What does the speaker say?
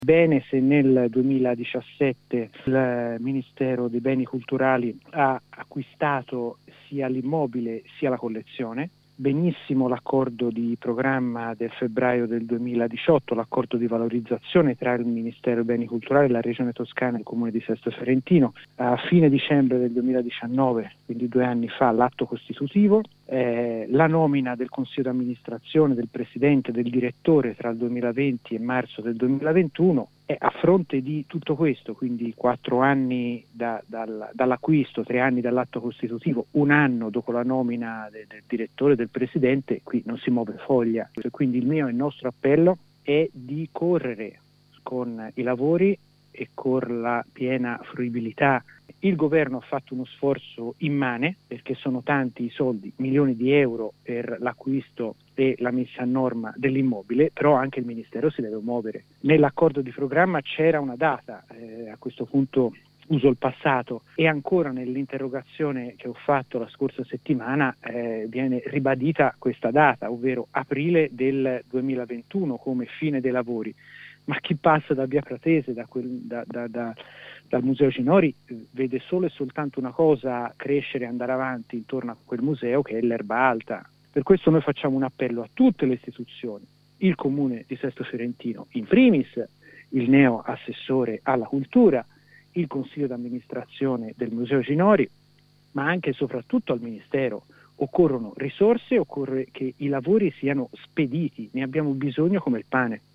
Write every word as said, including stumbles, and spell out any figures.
Bene se nel duemiladiciassette il Ministero dei Beni Culturali ha acquistato sia l'immobile sia la collezione. Benissimo l'accordo di programma del febbraio del duemiladiciotto, l'accordo di valorizzazione tra il Ministero dei Beni Culturali, la Regione Toscana e il Comune di Sesto Fiorentino. A fine dicembre del duemiladiciannove, quindi due anni fa, l'atto costitutivo, eh, la nomina del Consiglio d'amministrazione, del Presidente, del Direttore tra il duemilaventi e marzo del duemilaventuno. E a fronte di tutto questo, quindi quattro anni da, dal, dall'acquisto, tre anni dall'atto costitutivo, un anno dopo la nomina de, del direttore, del presidente, qui non si muove foglia. Quindi il mio e il nostro appello è di correre con i lavori e con la piena fruibilità. Il governo ha fatto uno sforzo immane, perché sono tanti i soldi, milioni di euro per l'acquisto e la messa a norma dell'immobile, però anche il Ministero si deve muovere. Nell'accordo di programma c'era una data, eh, a questo punto uso il passato, e ancora nell'interrogazione che ho fatto la scorsa settimana eh, viene ribadita questa data, ovvero aprile del duemilaventuno come fine dei lavori. Ma chi passa da Via Pratese, da quel, da, da, da, dal Museo Ginori, eh, vede solo e soltanto una cosa crescere e andare avanti intorno a quel museo, che è l'erba alta. Per questo noi facciamo un appello a tutte le istituzioni, il Comune di Sesto Fiorentino in primis, il neo assessore alla cultura, il Consiglio d'amministrazione del Museo Ginori, ma anche e soprattutto al Ministero. Occorrono risorse, occorre che i lavori siano spediti, ne abbiamo bisogno come il pane.